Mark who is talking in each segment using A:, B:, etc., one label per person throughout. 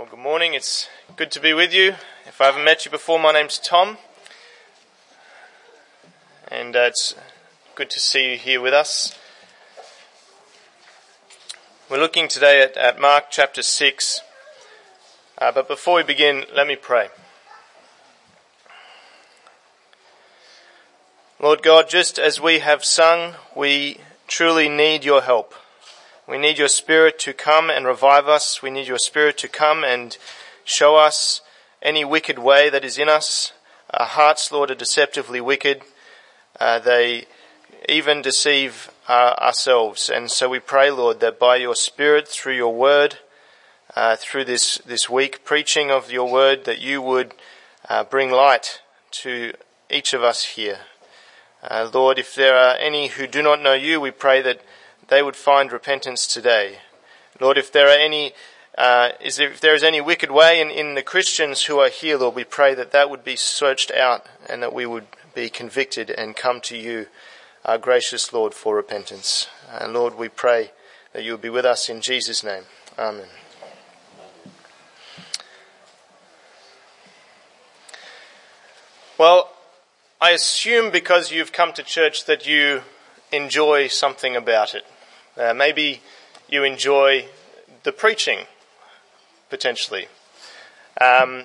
A: Good morning. It's good to be with you. If I haven't met you before, my name's Tom. And it's good to see you here with us. We're looking today at Mark chapter 6. But before we begin, let me pray. Lord God, just as we have sung, we truly need your help. We need your Spirit to come and revive us. We need your Spirit to come and show us any wicked way that is in us. Our hearts, Lord, are deceptively wicked. They even deceive ourselves. And so we pray, Lord, that by your Spirit, through your word, through this week, preaching of your word, that you would bring light to each of us here. Lord, if there are any who do not know you, we pray that they would find repentance today. Lord, if there are if there is any wicked way in the Christians who are here, Lord, we pray that would be searched out and that we would be convicted and come to you, our gracious Lord, for repentance. And Lord, we pray that you will be with us in Jesus' name. Amen. Well, I assume because you've come to church that you enjoy something about it. Maybe you enjoy the preaching, potentially. Now,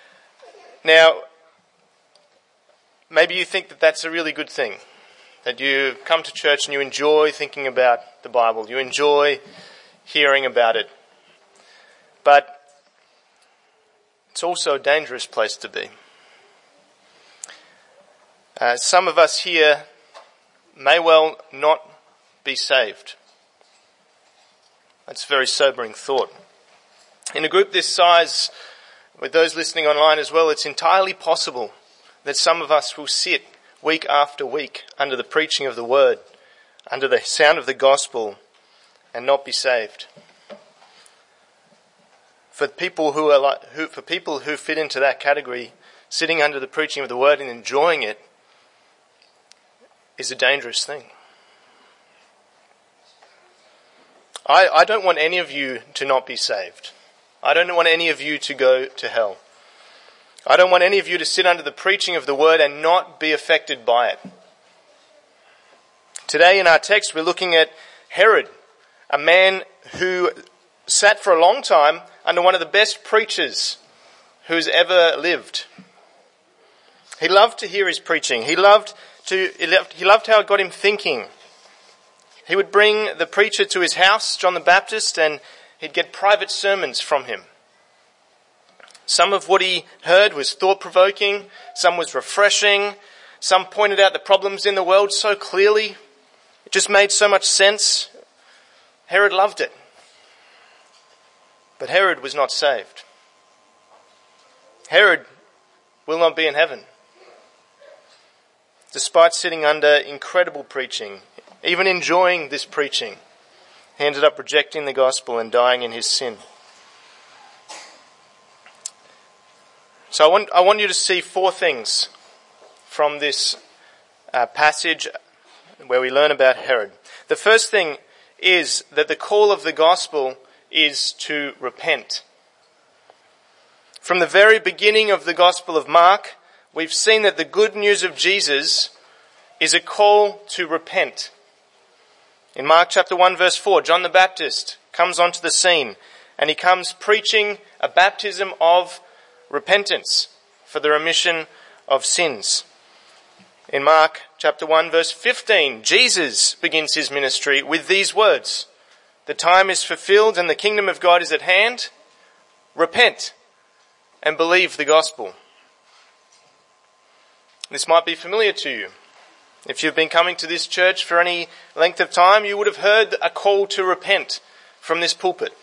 A: maybe you think that that's a really good thing, that you come to church and you enjoy thinking about the Bible, you enjoy hearing about it. But it's also a dangerous place to be. Some of us here may well not be saved. That's a very sobering thought. In a group this size, with those listening online as well, it's entirely possible that some of us will sit week after week under the preaching of the word, under the sound of the gospel, and not be saved. For people who fit into that category, sitting under the preaching of the word and enjoying it is a dangerous thing. I don't want any of you to not be saved. I don't want any of you to go to hell. I don't want any of you to sit under the preaching of the word and not be affected by it. Today in our text we're looking at Herod, a man who sat for a long time under one of the best preachers who's ever lived. He loved to hear his preaching. He loved how it got him thinking. He would bring the preacher to his house, John the Baptist, and he'd get private sermons from him. Some of what he heard was thought-provoking, some was refreshing, some pointed out the problems in the world so clearly. It just made so much sense. Herod loved it. But Herod was not saved. Herod will not be in heaven. Despite sitting under incredible preaching, even enjoying this preaching, he ended up rejecting the gospel and dying in his sin. So I want you to see four things from this passage where we learn about Herod. The first thing is that the call of the gospel is to repent. From the very beginning of the Gospel of Mark, we've seen that the good news of Jesus is a call to repent. In Mark chapter 1 verse 4, John the Baptist comes onto the scene and he comes preaching a baptism of repentance for the remission of sins. In Mark chapter 1 verse 15, Jesus begins his ministry with these words: "The time is fulfilled and the kingdom of God is at hand. Repent and believe the gospel." This might be familiar to you. If you've been coming to this church for any length of time, you would have heard a call to repent from this pulpit.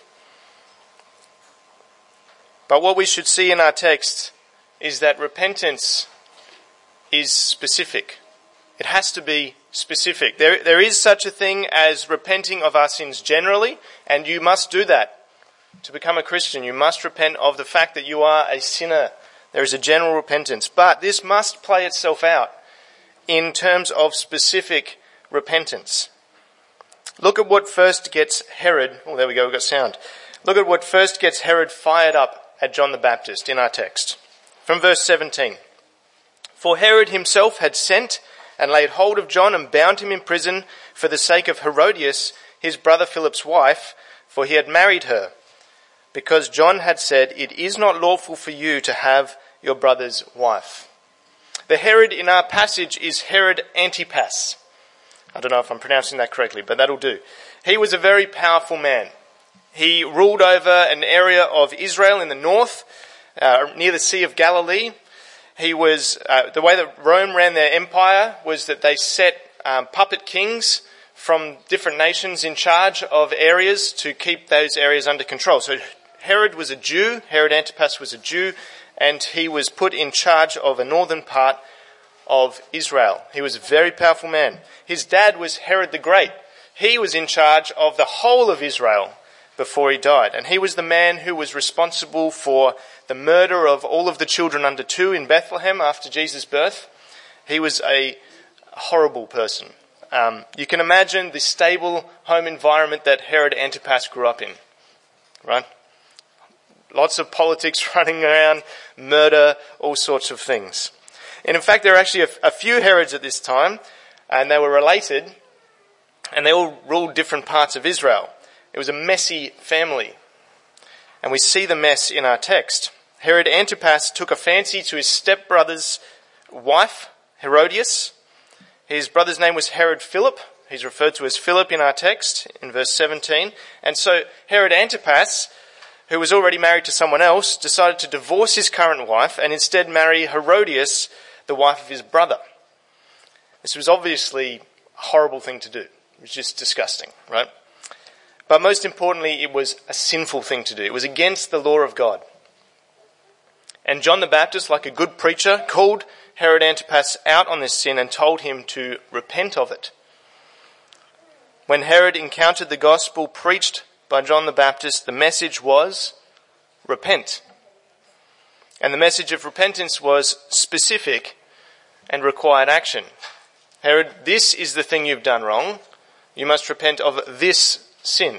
A: But what we should see in our text is that repentance is specific. It has to be specific. There is such a thing as repenting of our sins generally, and you must do that. To become a Christian, you must repent of the fact that you are a sinner. There is a general repentance. But this must play itself out in terms of specific repentance. Look at what first gets Herod, oh there we go, we've got sound. Look at what first gets Herod fired up at John the Baptist in our text. From verse 17. For Herod himself had sent and laid hold of John and bound him in prison for the sake of Herodias, his brother Philip's wife, for he had married her, because John had said, "It is not lawful for you to have your brother's wife." The Herod in our passage is Herod Antipas. I don't know if I'm pronouncing that correctly, but that'll do. He was a very powerful man. He ruled over an area of Israel in the north, near the Sea of Galilee. He was, the way that Rome ran their empire was that they set puppet kings from different nations in charge of areas to keep those areas under control. So Herod was a Jew, Herod Antipas was a Jew, and he was put in charge of a northern part of Israel. He was a very powerful man. His dad was Herod the Great. He was in charge of the whole of Israel before he died. And he was the man who was responsible for the murder of all of the children under 2 in Bethlehem after Jesus' birth. He was a horrible person. You can imagine the stable home environment that Herod Antipas grew up in, right? Lots of politics running around, murder, all sorts of things. And in fact, there are actually a few Herods at this time, and they were related, and they all ruled different parts of Israel. It was a messy family. And we see the mess in our text. Herod Antipas took a fancy to his stepbrother's wife, Herodias. His brother's name was Herod Philip. He's referred to as Philip in our text in verse 17. And so Herod Antipas, who was already married to someone else, decided to divorce his current wife and instead marry Herodias, the wife of his brother. This was obviously a horrible thing to do. It was just disgusting, right? But most importantly, it was a sinful thing to do. It was against the law of God. And John the Baptist, like a good preacher, called Herod Antipas out on this sin and told him to repent of it. When Herod encountered the gospel preached by John the Baptist, the message was, repent. And the message of repentance was specific and required action. Herod, this is the thing you've done wrong. You must repent of this sin.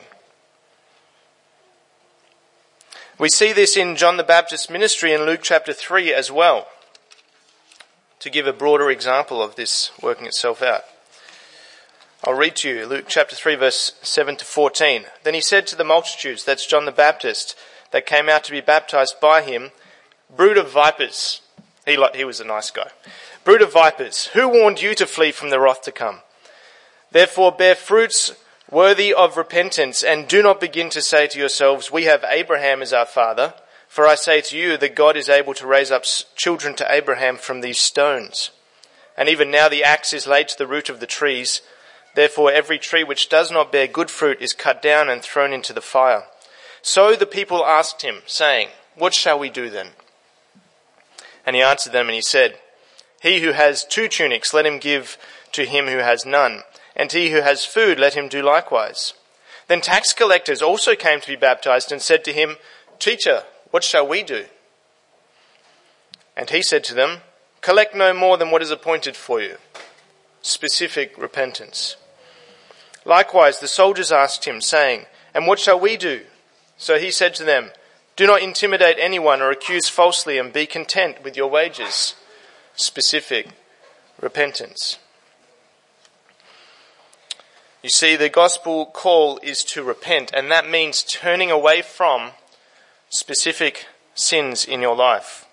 A: We see this in John the Baptist's ministry in Luke chapter 3 as well, to give a broader example of this working itself out. I'll read to you Luke chapter 3 verse 7 to 14. Then he said to the multitudes, that's John the Baptist, that came out to be baptized by him, brood of vipers. He was a nice guy. Brood of vipers, who warned you to flee from the wrath to come? Therefore bear fruits worthy of repentance, and do not begin to say to yourselves, we have Abraham as our father. For I say to you that God is able to raise up children to Abraham from these stones. And even now the axe is laid to the root of the trees. Therefore every tree which does not bear good fruit is cut down and thrown into the fire. So the people asked him, saying, what shall we do then? And he answered them and he said, he who has 2 tunics, let him give to him who has none. And he who has food, let him do likewise. Then tax collectors also came to be baptized and said to him, Teacher, what shall we do? And he said to them, collect no more than what is appointed for you. Specific repentance. Likewise, the soldiers asked him, saying, and what shall we do? So he said to them, do not intimidate anyone or accuse falsely, and be content with your wages. Specific repentance. You see, the gospel call is to repent, and that means turning away from specific sins in your life.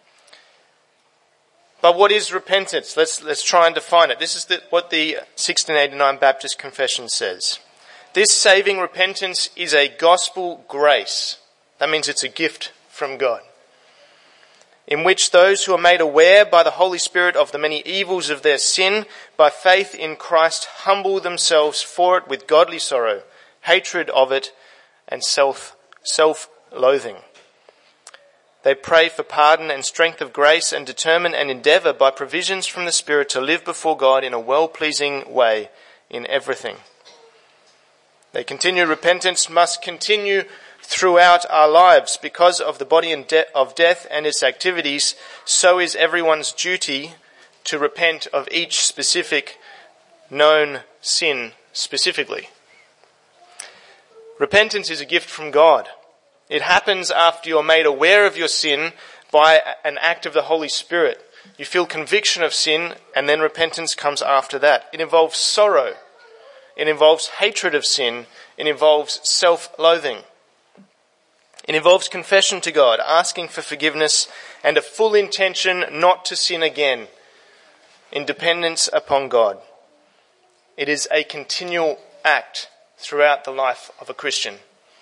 A: But what is repentance? Let's try and define it. This is what the 1689 Baptist Confession says. This saving repentance is a gospel grace. That means it's a gift from God, in which those who are made aware by the Holy Spirit of the many evils of their sin, by faith in Christ, humble themselves for it with godly sorrow, hatred of it, and self-loathing. They pray for pardon and strength of grace, and determine and endeavour by provisions from the Spirit to live before God in a well-pleasing way in everything. They continue. Repentance must continue throughout our lives. Because of the body of death and its activities, so is everyone's duty to repent of each specific known sin specifically. Repentance is a gift from God. It happens after you're made aware of your sin by an act of the Holy Spirit. You feel conviction of sin, and then repentance comes after that. It involves sorrow. It involves hatred of sin. It involves self-loathing. It involves confession to God, asking for forgiveness, and a full intention not to sin again, in dependence upon God. It is a continual act throughout the life of a Christian.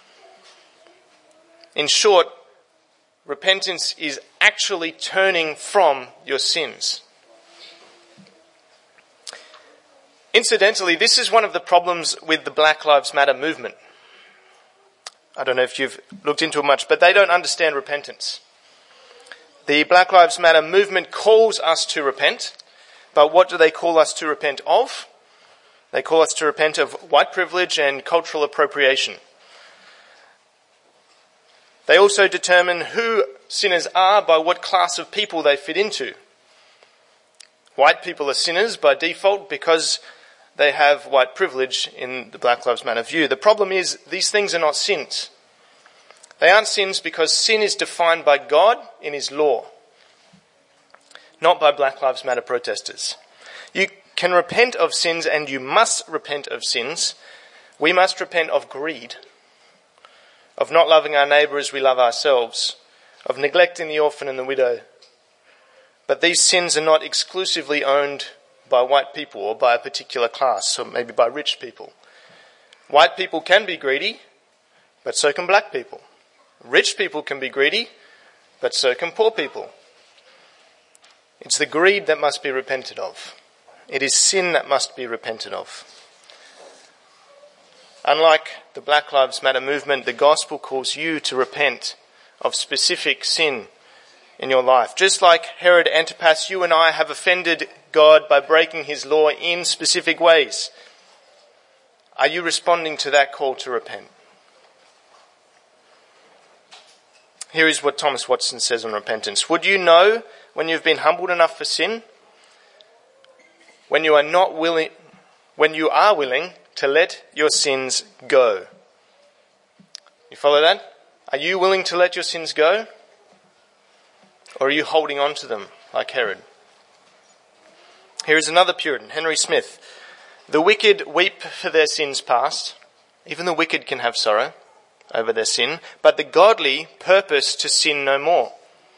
A: In short, repentance is actually turning from your sins. Incidentally, this is one of the problems with the Black Lives Matter movement. I don't know if you've looked into it much, but they don't understand repentance. The Black Lives Matter movement calls us to repent, but what do they call us to repent of? They call us to repent of white privilege and cultural appropriation. They also determine who sinners are by what class of people they fit into. White people are sinners by default because they have white privilege in the Black Lives Matter view. The problem is these things are not sins. They aren't sins because sin is defined by God in His law, not by Black Lives Matter protesters. You can repent of sins, and you must repent of sins. We must repent of greed, of not loving our neighbour as we love ourselves, of neglecting the orphan and the widow. But these sins are not exclusively owned by white people or by a particular class, or maybe by rich people. White people can be greedy, but so can black people. Rich people can be greedy, but so can poor people. It's the greed that must be repented of. It is sin that must be repented of. Unlike the Black Lives Matter movement, the gospel calls you to repent of specific sin in your life. Just like Herod Antipas, you and I have offended God by breaking His law in specific ways. Are you responding to that call to repent? Here is what Thomas Watson says on repentance. Would you know when you've been humbled enough for sin? When you are willing to let your sins go. You follow that? Are you willing to let your sins go? Or are you holding on to them like Herod? Here is another Puritan, Henry Smith. The wicked weep for their sins past. Even the wicked can have sorrow over their sin, but the godly purpose to sin no more.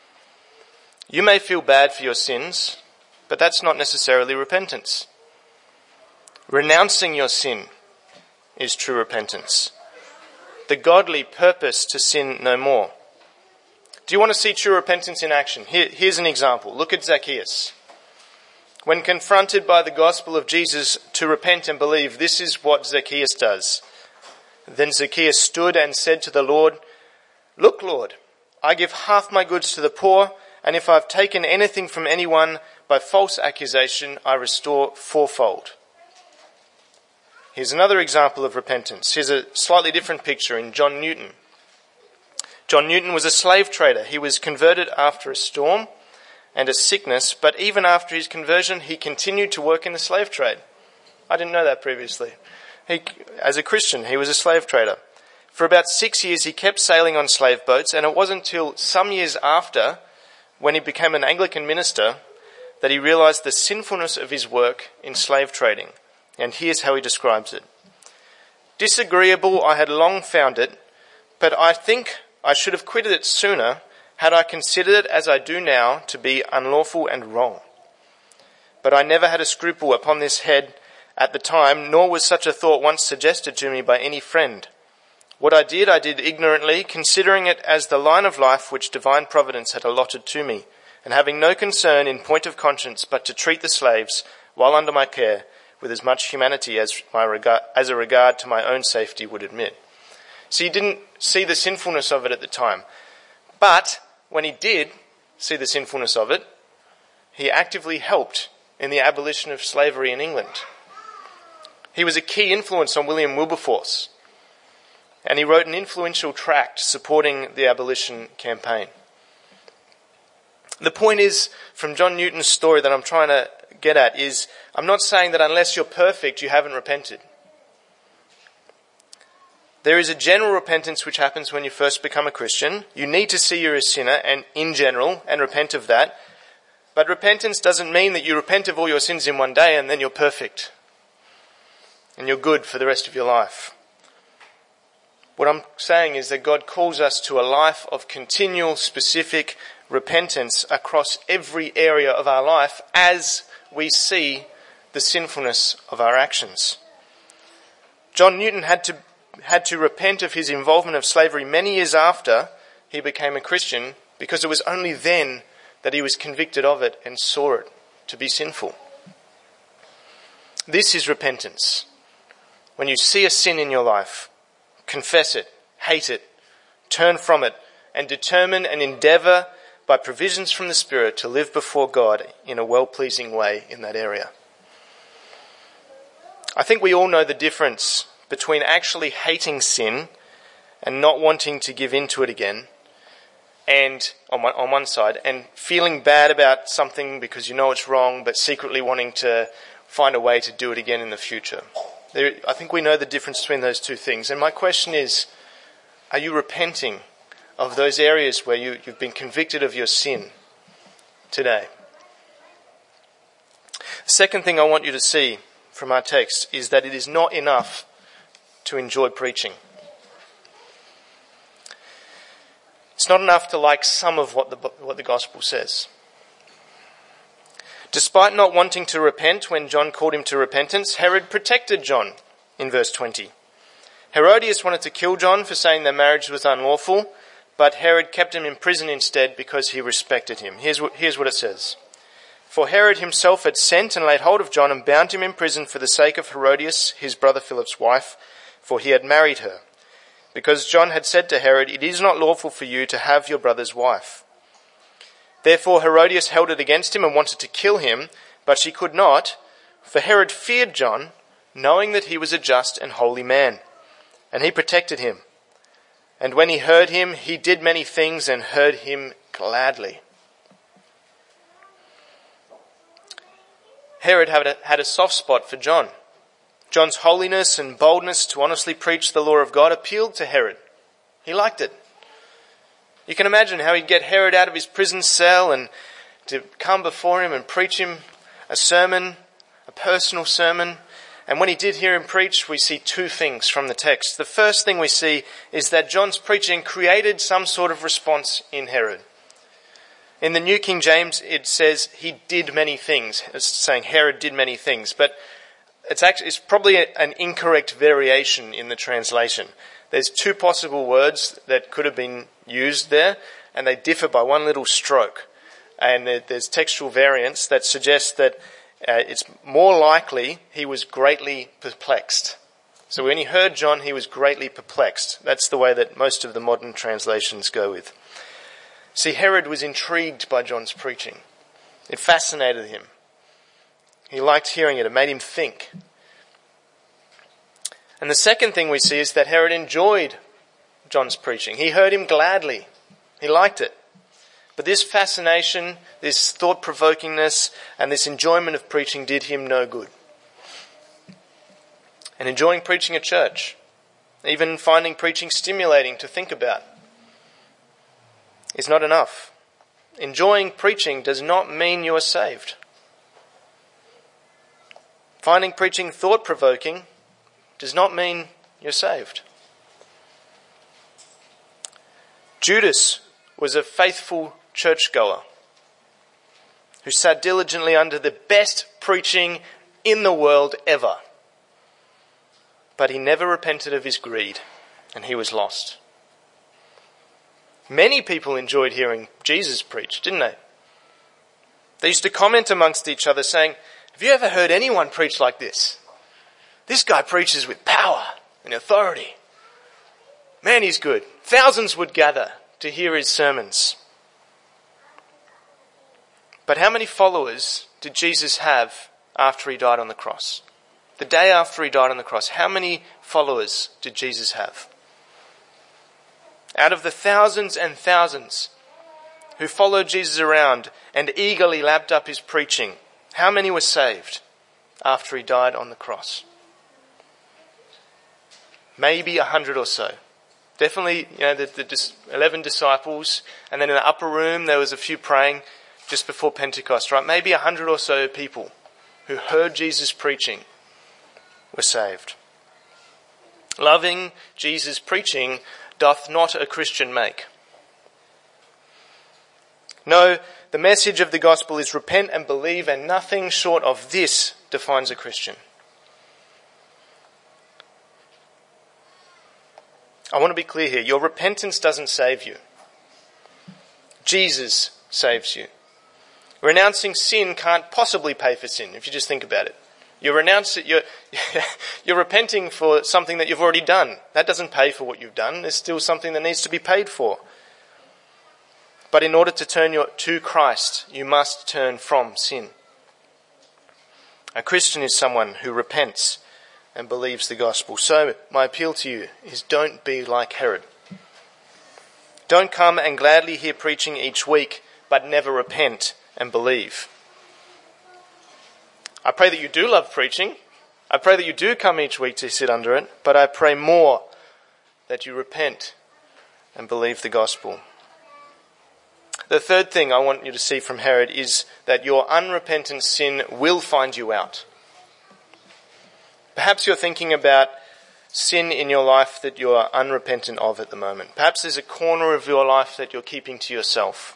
A: You may feel bad for your sins, but that's not necessarily repentance. Renouncing your sin is true repentance. The godly purpose to sin no more. Do you want to see true repentance in action? Here's an example. Look at Zacchaeus. When confronted by the gospel of Jesus to repent and believe, this is what Zacchaeus does. Then Zacchaeus stood and said to the Lord, "Look, Lord, I give half my goods to the poor, and if I've taken anything from anyone by false accusation, I restore fourfold." Here's another example of repentance. Here's a slightly different picture in John Newton. John Newton was a slave trader. He was converted after a storm and a sickness, but even after his conversion, he continued to work in the slave trade. I didn't know that previously. As a Christian, he was a slave trader. For about 6 years, he kept sailing on slave boats, and it wasn't until some years after, when he became an Anglican minister, that he realized the sinfulness of his work in slave trading. And here's how he describes it. "Disagreeable I had long found it, but I think I should have quitted it sooner had I considered it as I do now to be unlawful and wrong. But I never had a scruple upon this head at the time, nor was such a thought once suggested to me by any friend. What I did ignorantly, considering it as the line of life which divine providence had allotted to me, and having no concern in point of conscience but to treat the slaves, while under my care, with as much humanity as a regard to my own safety would admit." So he didn't see the sinfulness of it at the time. But when he did see the sinfulness of it, he actively helped in the abolition of slavery in England. He was a key influence on William Wilberforce, and he wrote an influential tract supporting the abolition campaign. The point is, from John Newton's story that I'm trying to get at is, I'm not saying that unless you're perfect, you haven't repented. There is a general repentance which happens when you first become a Christian. You need to see you're a sinner and in general and repent of that. But repentance doesn't mean that you repent of all your sins in one day and then you're perfect and you're good for the rest of your life. What I'm saying is that God calls us to a life of continual, specific repentance across every area of our life as we see the sinfulness of our actions. John Newton had to repent of his involvement of slavery many years after he became a Christian, because it was only then that he was convicted of it and saw it to be sinful. This is repentance. When you see a sin in your life, confess it, hate it, turn from it, and determine and endeavour by provisions from the Spirit to live before God in a well-pleasing way in that area. I think we all know the difference between actually hating sin and not wanting to give in to it again, and on one side, and feeling bad about something because you know it's wrong, but secretly wanting to find a way to do it again in the future. I think we know the difference between those two things. And my question is, are you repenting of those areas where you've been convicted of your sin today? The second thing I want you to see from our text is that it is not enough to enjoy preaching. It's not enough to like some of what the gospel says. Despite not wanting to repent when John called him to repentance, Herod protected John in verse 20. Herodias wanted to kill John for saying their marriage was unlawful, but Herod kept him in prison instead because he respected him. Here's what it says. For Herod himself had sent and laid hold of John and bound him in prison for the sake of Herodias, his brother Philip's wife, for he had married her. Because John had said to Herod, "It is not lawful for you to have your brother's wife." Therefore Herodias held it against him and wanted to kill him, but she could not, for Herod feared John, knowing that he was a just and holy man, and he protected him. And when he heard him, he did many things and heard him gladly. Herod had a soft spot for John. John's holiness and boldness to honestly preach the law of God appealed to Herod. He liked it. You can imagine how he'd get Herod out of his prison cell and to come before him and preach him a sermon, a personal sermon. And when he did hear him preach, we see two things from the text. The first thing we see is that John's preaching created some sort of response in Herod. In the New King James, it says he did many things. It's saying Herod did many things, but it's probably an incorrect variation in the translation. There's two possible words that could have been used there, and they differ by one little stroke. And there's textual variants that suggest that it's more likely he was greatly perplexed. So when he heard John, he was greatly perplexed. That's the way that most of the modern translations go with. See, Herod was intrigued by John's preaching. It fascinated him. He liked hearing it. It made him think. And the second thing we see is that Herod enjoyed John's preaching. He heard him gladly. He liked it. But this fascination, this thought-provokingness, and this enjoyment of preaching did him no good. And enjoying preaching at church, even finding preaching stimulating to think about, is not enough. Enjoying preaching does not mean you are saved. Finding preaching thought-provoking does not mean you're saved. Judas was a faithful churchgoer who sat diligently under the best preaching in the world ever. But he never repented of his greed, and he was lost. Many people enjoyed hearing Jesus preach, didn't they? They used to comment amongst each other saying, "Have you ever heard anyone preach like this? This guy preaches with power and authority. Man, he's good." Thousands would gather to hear his sermons. But how many followers did Jesus have after he died on the cross? The day after he died on the cross, how many followers did Jesus have? Out of the thousands and thousands who followed Jesus around and eagerly lapped up his preaching, how many were saved after he died on the cross? maybe 100 or so. Definitely, the 11 disciples, and then in the upper room there was a few praying just before Pentecost, right? Maybe 100 or so people who heard Jesus preaching were saved. Loving Jesus' preaching doth not a Christian make. No, the message of the gospel is repent and believe, and nothing short of this defines a Christian. I want to be clear here. Your repentance doesn't save you. Jesus saves you. Renouncing sin can't possibly pay for sin, if you just think about it. You're repenting for something that you've already done. That doesn't pay for what you've done. There's still something that needs to be paid for. But in order to turn to Christ, you must turn from sin. A Christian is someone who repents and believes the gospel. So my appeal to you is, don't be like Herod. Don't come and gladly hear preaching each week, but never repent and believe. I pray that you do love preaching. I pray that you do come each week to sit under it, but I pray more that you repent and believe the gospel. The third thing I want you to see from Herod is that your unrepentant sin will find you out. Perhaps you're thinking about sin in your life that you are unrepentant of at the moment. Perhaps there's a corner of your life that you're keeping to yourself.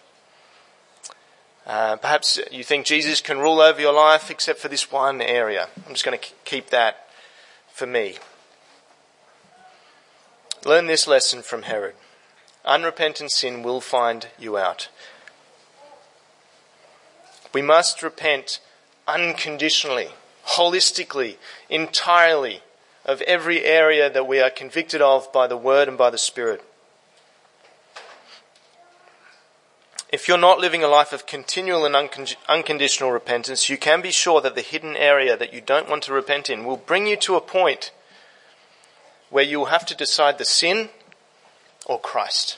A: Perhaps you think Jesus can rule over your life except for this one area. I'm just going to keep that for me. Learn this lesson from Herod. Unrepentant sin will find you out. We must repent unconditionally, holistically, entirely of every area that we are convicted of by the Word and by the Spirit. If you're not living a life of continual and unconditional repentance, you can be sure that the hidden area that you don't want to repent in will bring you to a point where you will have to decide the sin or Christ.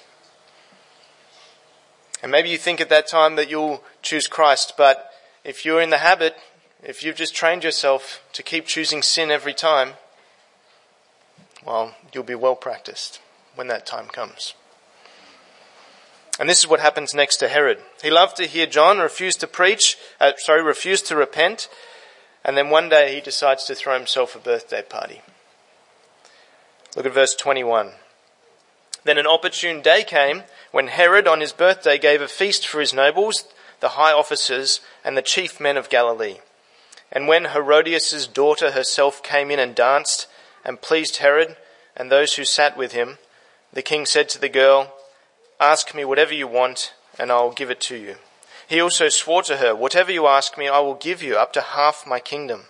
A: And maybe you think at that time that you'll choose Christ, but if you're in the habit, if you've just trained yourself to keep choosing sin every time, well, you'll be well practiced when that time comes. And this is what happens next to Herod. He loved to hear John, refused to repent, and then one day he decides to throw himself a birthday party. Look at verse 21. Then an opportune day came when Herod on his birthday gave a feast for his nobles, the high officers, and the chief men of Galilee. And when Herodias' daughter herself came in and danced and pleased Herod and those who sat with him, the king said to the girl, "Ask me whatever you want, and I will give it to you." He also swore to her, "Whatever you ask me, I will give you, up to half my kingdom."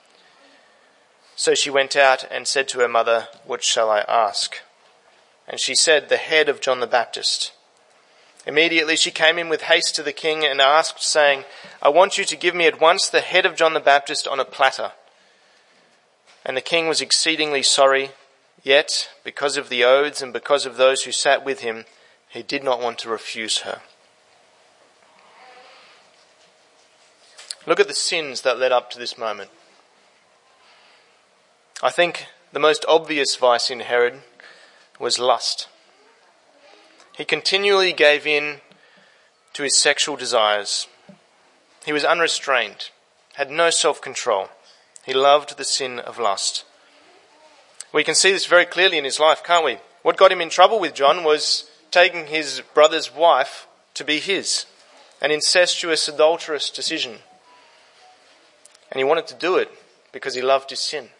A: So she went out and said to her mother, "What shall I ask?" And she said, "The head of John the Baptist." Immediately she came in with haste to the king and asked, saying, "I want you to give me at once the head of John the Baptist on a platter." And the king was exceedingly sorry, yet because of the oaths and because of those who sat with him, he did not want to refuse her. Look at the sins that led up to this moment. I think the most obvious vice in Herod was lust. He continually gave in to his sexual desires. He was unrestrained, had no self-control. He loved the sin of lust. We can see this very clearly in his life, can't we? What got him in trouble with John was taking his brother's wife to be his, an incestuous, adulterous decision. And he wanted to do it because he loved his sin.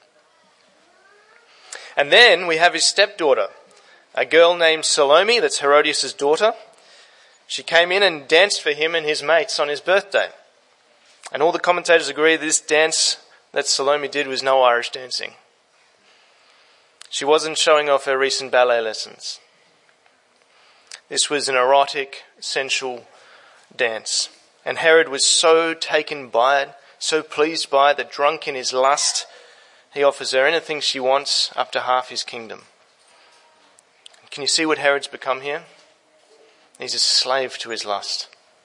A: And then we have his stepdaughter, a girl named Salome, that's Herodias' daughter. She came in and danced for him and his mates on his birthday. And all the commentators agree this dance that Salome did was no Irish dancing. She wasn't showing off her recent ballet lessons. This was an erotic, sensual dance. And Herod was so taken by it, so pleased by it, that drunk in his lust, he offers her anything she wants, up to half his kingdom. Can you see what Herod's become here? He's a slave to his lust.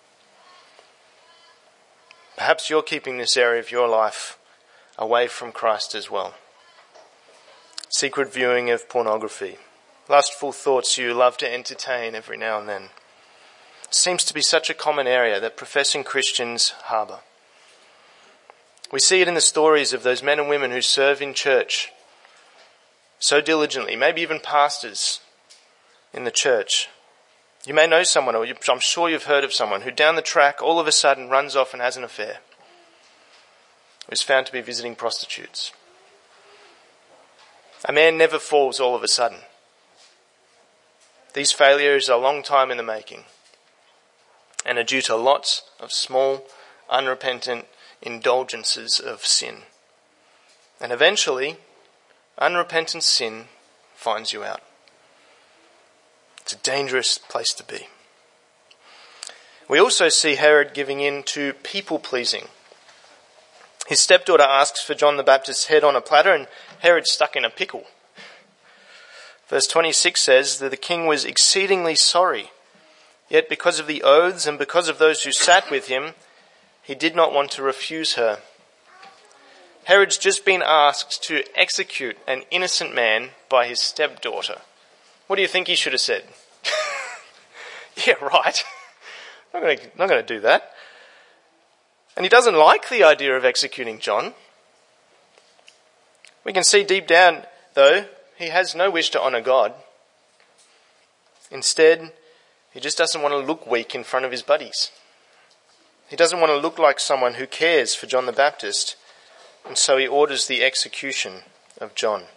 A: Perhaps you're keeping this area of your life away from Christ as well. secret viewing of pornography, lustful thoughts you love to entertain every now and then. It seems to be such a common area that professing Christians harbour. We see it in the stories of those men and women who serve in church so diligently, maybe even pastors in the church. You may know someone, or I'm sure you've heard of someone, who down the track all of a sudden runs off and has an affair, who is found to be visiting prostitutes. A man never falls all of a sudden. These failures are a long time in the making and are due to lots of small, unrepentant indulgences of sin. And eventually, unrepentant sin finds you out. It's a dangerous place to be. We also see Herod giving in to people-pleasing. His stepdaughter asks for John the Baptist's head on a platter, and Herod's stuck in a pickle. Verse 26 says that the king was exceedingly sorry, yet because of the oaths and because of those who sat with him, he did not want to refuse her. Herod's just been asked to execute an innocent man by his stepdaughter. What do you think he should have said? Yeah, right. Not going to do that. And he doesn't like the idea of executing John. We can see deep down, though, he has no wish to honour God. Instead, he just doesn't want to look weak in front of his buddies. He doesn't want to look like someone who cares for John the Baptist, and so he orders the execution of John.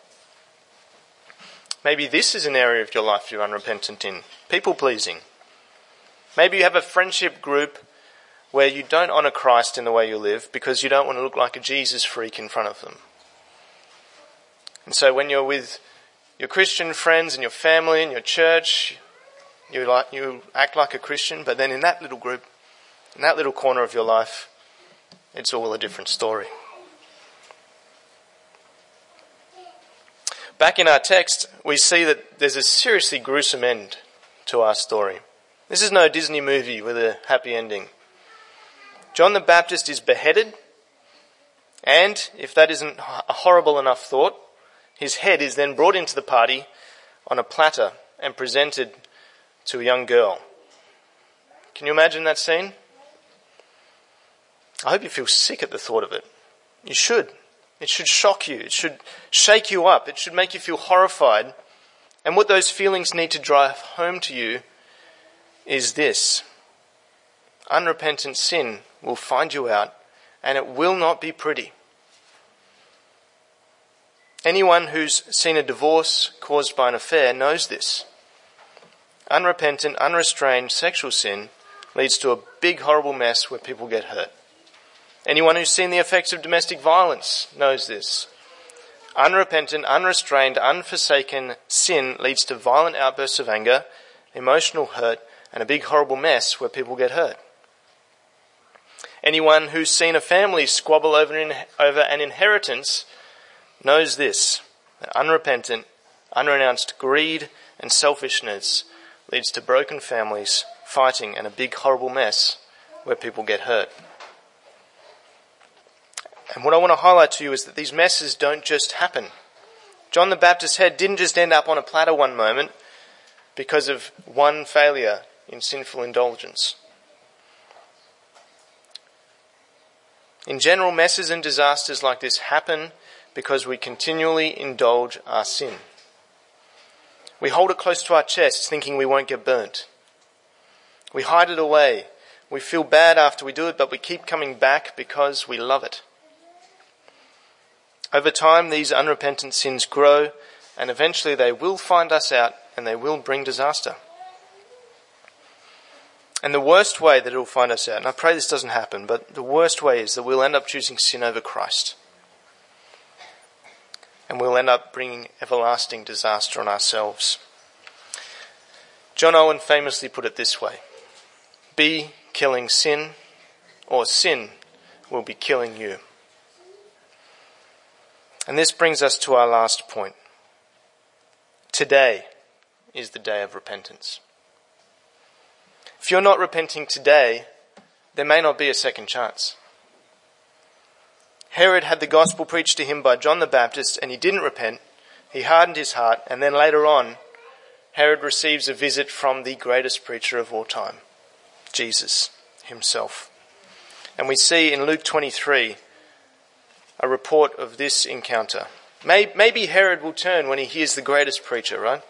A: Maybe this is an area of your life you're unrepentant in. People-pleasing. Maybe you have a friendship group where you don't honour Christ in the way you live because you don't want to look like a Jesus freak in front of them. And so when you're with your Christian friends and your family and your church, you act like a Christian, but then in that little group, in that little corner of your life, it's all a different story. Back in our text, we see that there's a seriously gruesome end to our story. This is no Disney movie with a happy ending. John the Baptist is beheaded, and if that isn't a horrible enough thought, his head is then brought into the party on a platter and presented to a young girl. Can you imagine that scene? I hope you feel sick at the thought of it. You should. It should shock you. It should shake you up. It should make you feel horrified. And what those feelings need to drive home to you is this. Unrepentant sin will find you out, and it will not be pretty. Anyone who's seen a divorce caused by an affair knows this. Unrepentant, unrestrained sexual sin leads to a big, horrible mess where people get hurt. Anyone who's seen the effects of domestic violence knows this. Unrepentant, unrestrained, unforsaken sin leads to violent outbursts of anger, emotional hurt, and a big, horrible mess where people get hurt. Anyone who's seen a family squabble over an inheritance knows this. That unrepentant, unrenounced greed and selfishness leads to broken families, fighting, and a big, horrible mess where people get hurt. And what I want to highlight to you is that these messes don't just happen. John the Baptist's head didn't just end up on a platter one moment because of one failure in sinful indulgence. In general, messes and disasters like this happen because we continually indulge our sin. We hold it close to our chests thinking we won't get burnt. We hide it away. We feel bad after we do it, but we keep coming back because we love it. Over time, these unrepentant sins grow, and eventually they will find us out and they will bring disaster. And the worst way that it will find us out, and I pray this doesn't happen, but the worst way is that we'll end up choosing sin over Christ. And we'll end up bringing everlasting disaster on ourselves. John Owen famously put it this way: be killing sin, or sin will be killing you. And this brings us to our last point. Today is the day of repentance. If you're not repenting today, there may not be a second chance. Herod had the gospel preached to him by John the Baptist and he didn't repent, He hardened his heart, and then later on, Herod receives a visit from the greatest preacher of all time, Jesus himself. And we see in Luke 23 a report of this encounter. Maybe Herod will turn when he hears the greatest preacher, right?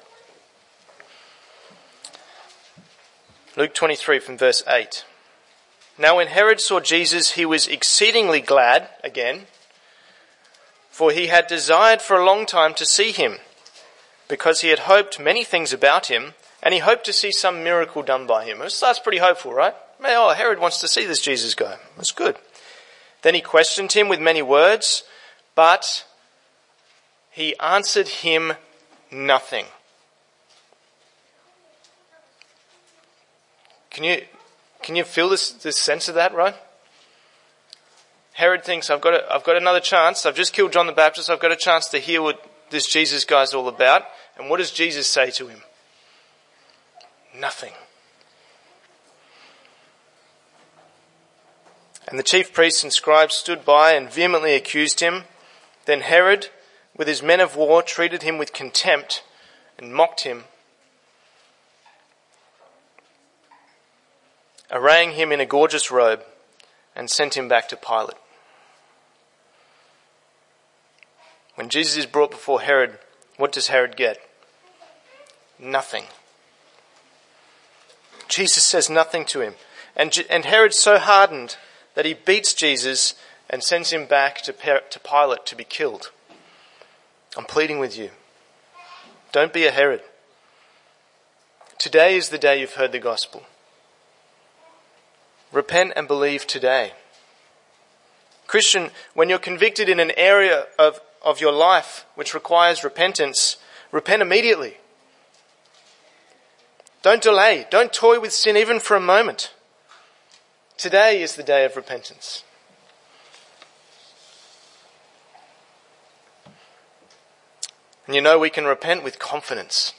A: Luke 23 from verse 8. Now when Herod saw Jesus, he was exceedingly glad, again, for he had desired for a long time to see him, because he had hoped many things about him, and he hoped to see some miracle done by him. That's pretty hopeful, right? Oh, Herod wants to see this Jesus guy. That's good. Then he questioned him with many words, but he answered him nothing. Can you feel this sense of that, right? Herod thinks, I've got another chance. I've just killed John the Baptist. I've got a chance to hear what this Jesus guy's all about. And what does Jesus say to him? Nothing. And the chief priests and scribes stood by and vehemently accused him. Then Herod, with his men of war, treated him with contempt and mocked him, arraying him in a gorgeous robe, and sent him back to Pilate. When Jesus is brought before Herod, what does Herod get? Nothing. Jesus says nothing to him. And Herod's so hardened that he beats Jesus and sends him back to Pilate to be killed. I'm pleading with you. Don't be a Herod. Today is the day you've heard the gospel. Repent and believe today. Christian, when you're convicted in an area of your life which requires repentance, repent immediately. Don't delay. Don't toy with sin even for a moment. Today is the day of repentance. And you know we can repent with confidence.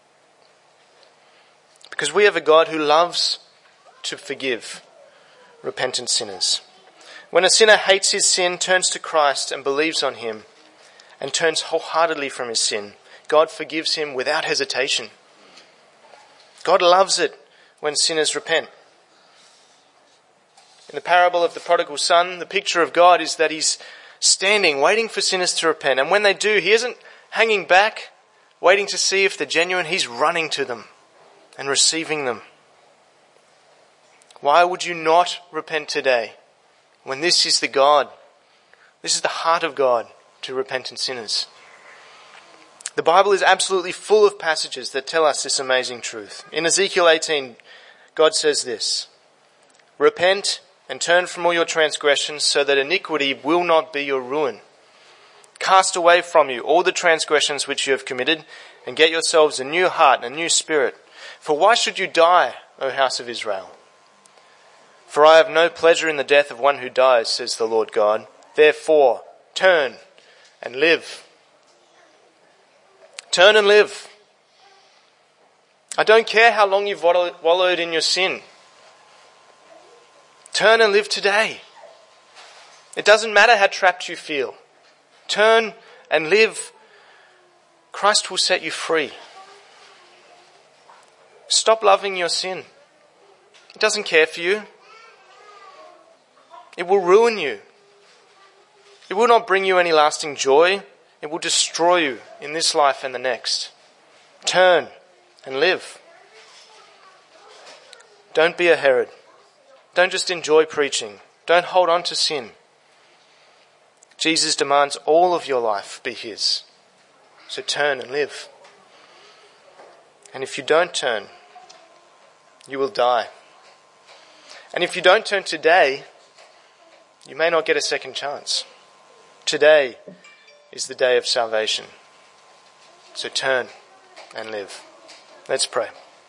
A: Because we have a God who loves to forgive repentant sinners. When a sinner hates his sin, turns to Christ and believes on him, and turns wholeheartedly from his sin, God forgives him without hesitation. God loves it when sinners repent. In the parable of the prodigal son, the picture of God is that he's standing, waiting for sinners to repent. And when they do, he isn't hanging back, waiting to see if they're genuine. He's running to them and receiving them. Why would you not repent today when this is the God? This is the heart of God to repentant sinners. The Bible is absolutely full of passages that tell us this amazing truth. In Ezekiel 18, God says this: repent and turn from all your transgressions so that iniquity will not be your ruin. Cast away from you all the transgressions which you have committed and get yourselves a new heart and a new spirit. For why should you die, O house of Israel? For I have no pleasure in the death of one who dies, says the Lord God. Therefore, turn and live. Turn and live. I don't care how long you've wallowed in your sin. Turn and live today. It doesn't matter how trapped you feel. Turn and live. Christ will set you free. Stop loving your sin. It doesn't care for you. It will ruin you. It will not bring you any lasting joy. It will destroy you in this life and the next. Turn and live. Don't be a Herod. Don't just enjoy preaching. Don't hold on to sin. Jesus demands all of your life be his. So turn and live. And if you don't turn, you will die. And if you don't turn today, you may not get a second chance. Today is the day of salvation. So turn and live. Let's pray.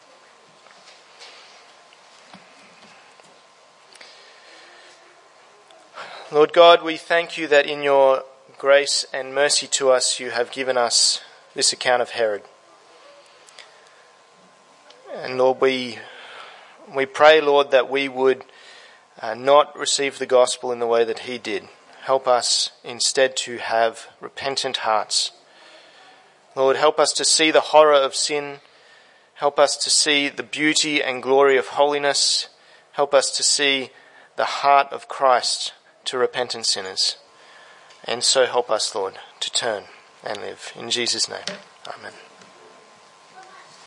A: Lord God, we thank you that in your grace and mercy to us, you have given us this account of Herod. And Lord, we pray, Lord, that we would not receive the gospel in the way that he did. Help us instead to have repentant hearts, Lord, help us to see the horror of sin. Help us to see the beauty and glory of holiness. Help us to see the heart of Christ to repentant sinners. And so help us, Lord, to turn and live. In Jesus' name, amen.